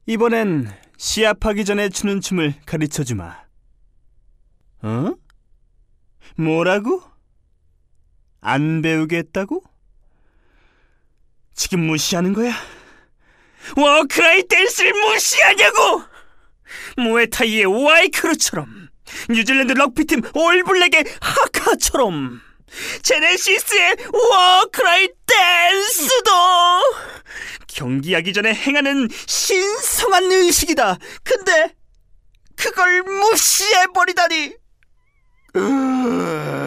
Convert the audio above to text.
이번엔 시합하기 전에 추는 춤을 가르쳐주마. 어? 뭐라고? 안 배우겠다고? 지금 무시하는 거야? 워크라이 댄스를 무시하냐고! 무에타이의 와이크루처럼, 뉴질랜드 럭비팀 올블랙의 하카처럼, 제네시스의 워크라이 댄스도 경기하기 전에 행하는 신성한 의식이다. 근데 그걸 무시해버리다니.